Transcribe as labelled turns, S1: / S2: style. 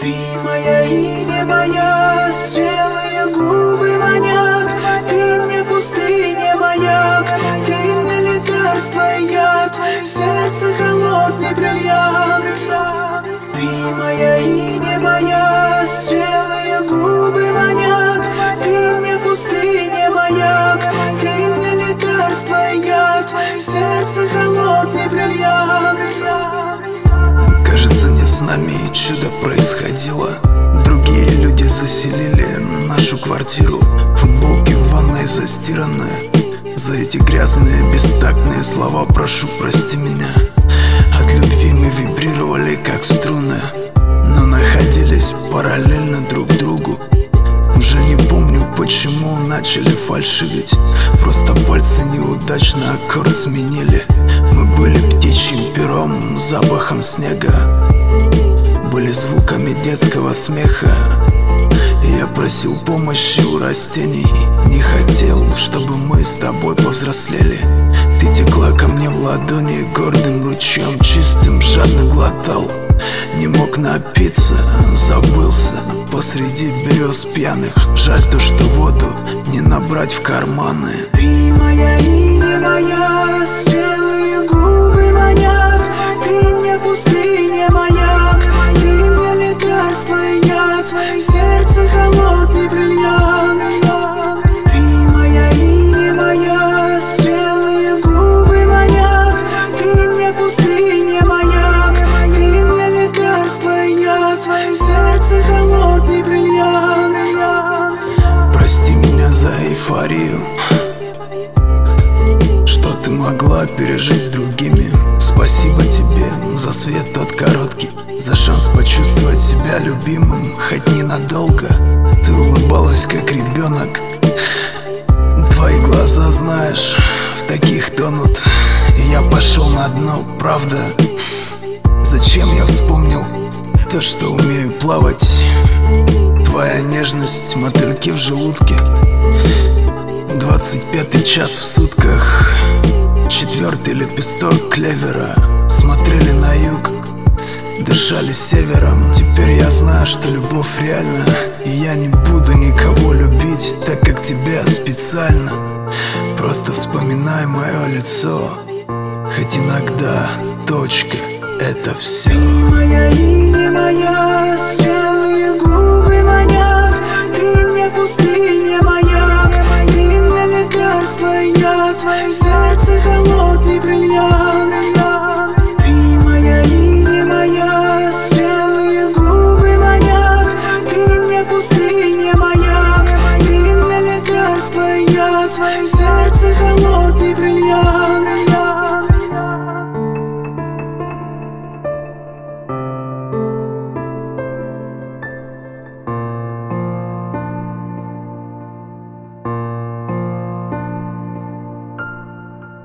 S1: Ты моя и не моя, спелые губы манят. Ты мне пустыня, маяк, ты мне лекарство и яд, сердце холодный бриллиант. Ты моя и не моя, спелые губы манят. Ты мне пустыня, маяк, ты мне лекарство и яд, сердце холодный бриллиант.
S2: Кажется, не с нами чудо происходило. Другие люди заселили нашу квартиру. Футболки в ванной застираны. За эти грязные, бестактные слова прошу, прости меня. От любви мы вибрировали, как струны, но находились параллельно друг другу. Уже не помню, почему начали фальшивить. Просто пальцы неудачно аккорд сменили. Мы были птичьим пером, запахом снега, были звуками детского смеха. И я просил помощи у растений, не хотел, чтобы мы с тобой повзрослели. Ты текла ко мне в ладони гордым ручьем, чистым, жадно глотал. Не мог напиться, забылся посреди берез пьяных. Жаль то, что воду не набрать в карманы.
S1: Ты моя и не моя, спелые губы манят. Ты мне пустыня, маяк, ты мне лекарство и яд, сердце холодный бриллиант. Ты моя и не моя, спелые губы манят. Ты мне пустыня, маяк, ты мне лекарство и яд, сердце холодный бриллиант.
S2: Прости меня за эйфорию, что ты могла пережить с другими. Спасибо тебе за свет тот короткий, за шанс почувствовать себя любимым, хоть ненадолго. Ты улыбалась, как ребенок. Твои глаза, знаешь, в таких тонут. И я пошел на дно, правда. Зачем я вспомнил то, что умею плавать? Твоя нежность, мотыльки в желудке, 25-й час в сутках, 4-й лепесток клевера. Смотрели на юг, дышали севером. Теперь я знаю, что любовь реальна, и я не буду никого любить так, как тебя специально. Просто вспоминай мое лицо, хоть иногда точка — это все.
S1: Ты моя и не моя,